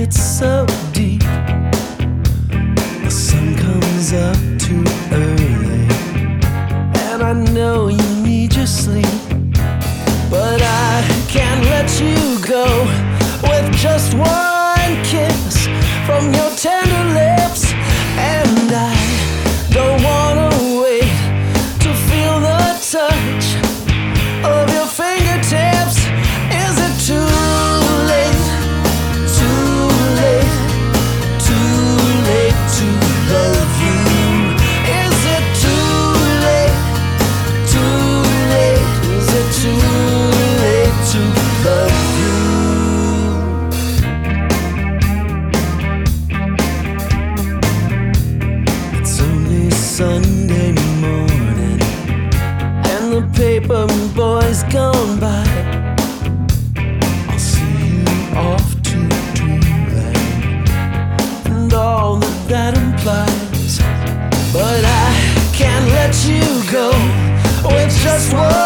it's so deep. The sun comes up too early, and I know you need your sleep, but I can't let you go with just one kiss from your tender lips. And I don't wanna wait to feel the touch of your fingertips. Is it too late, too late, too late to love you? Is it too late, too late? Is it too late to love you? It's only Sunday morning, and the paper boy's gone by. I'll see you off to dreamland and all that implies, but I can't let you go with just one